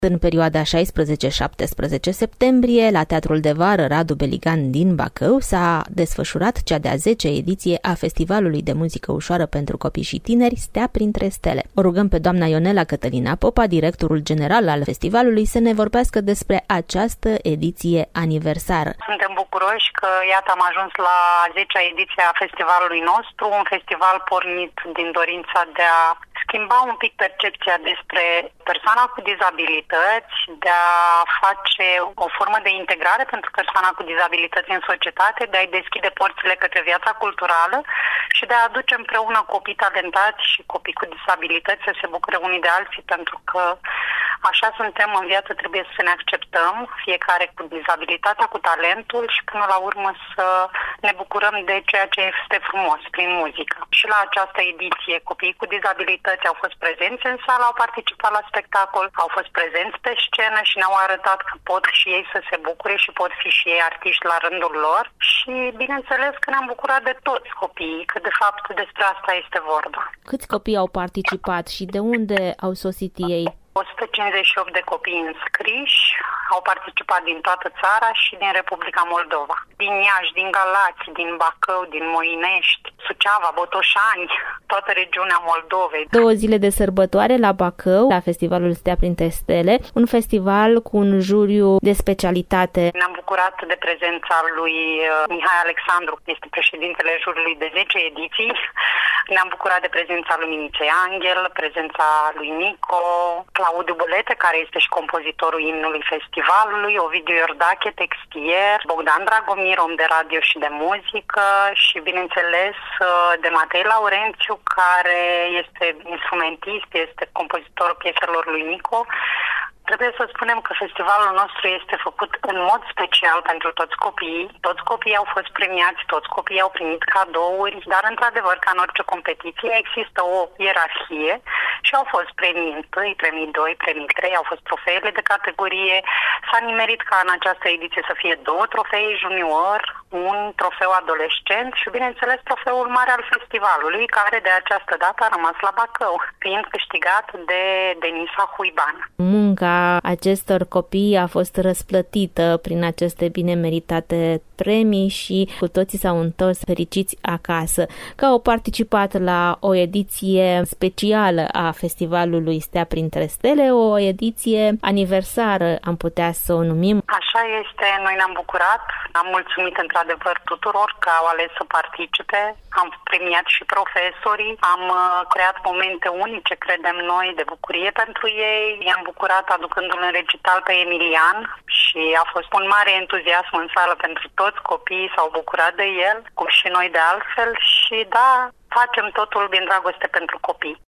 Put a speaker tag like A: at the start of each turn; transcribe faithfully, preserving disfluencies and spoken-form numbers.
A: În perioada șaisprezece șaptesprezece septembrie, la Teatrul de Vară Radu Beligan din Bacău, s-a desfășurat cea de-a zecea ediție a Festivalului de Muzică Ușoară pentru Copii și Tineri, Stea printre stele. O rugăm pe doamna Ionela Cătălina Popa, directorul general al festivalului, să ne vorbească despre această ediție aniversară.
B: Suntem bucuroși că, iată, am ajuns la a zecea ediție a festivalului nostru, un festival pornit din dorința de a schimba un pic percepția despre persoana cu dizabilități, de a face o formă de integrare pentru persoana cu dizabilități în societate, de a-i deschide porțile către viața culturală și de a aduce împreună copii talentați și copii cu dizabilități să se bucure unii de alții, pentru că așa suntem în viață, trebuie să ne acceptăm, fiecare cu dizabilitatea, cu talentul și până la urmă să ne bucurăm de ceea ce este frumos prin muzică. Și la această ediție copiii cu dizabilități au fost prezenți în sală, au participat la spectacol, au fost prezenți pe scenă și ne-au arătat că pot și ei să se bucure și pot fi și ei artiști la rândul lor și bineînțeles că ne-am bucurat de toți copiii, că de fapt despre asta este vorba.
A: Câți copii au participat și de unde au sosit ei?
B: o sută cincizeci și opt de copii înscriși au participat din toată țara și din Republica Moldova. Din Iași, din Galați, din Bacău, din Moinești, Suceava, Botoșani, toată regiunea Moldovei.
A: Două zile de sărbătoare la Bacău, la Festivalul Stea printre stele, un festival cu un juriu de specialitate.
B: Ne-am bucurat de prezența lui Mihai Alexandru, este președintele juriului de zece ediții. Ne-am bucurat de prezența lui Miniței Angel, prezența lui Nico, Claudiu Bulete, care este și compozitorul imnului festivalului, Ovidiu Iordache, textier, Bogdan Dragomir, om de radio și de muzică și, bineînțeles, de Matei Laurențiu, care este instrumentist, este compozitorul pieselor lui Nico. Trebuie să spunem că festivalul nostru este făcut în mod special pentru toți copiii. Toți copiii au fost premiați, toți copiii au primit cadouri, dar într-adevăr, ca în orice competiție, există o ierarhie și au fost premii întâi, premii doi, premii trei, au fost trofeele de categorie. S-a nimerit ca în această ediție să fie două trofee junior, un trofeu adolescent și, bineînțeles, trofeul mare al festivalului, care de această dată a rămas la Bacău, fiind câștigat de Denisa Huiban.
A: Munca acestor copii a fost răsplătită prin aceste bine meritate premii și cu toții s-au întors fericiți acasă. Că au participat la o ediție specială a festivalului Stea printre stele, o ediție aniversară, am putea să o numim.
B: Așa este, noi ne-am bucurat, am mulțumit într-adevăr tuturor că au ales să participe, am premiat și profesorii, am creat momente unice, credem noi, de bucurie pentru ei, i-am bucurat aducându-l în recital pe Emilian și a fost un mare entuziasm în sală pentru toți copiii, s-au bucurat de el, cum și noi de altfel și da, facem totul din dragoste pentru copii.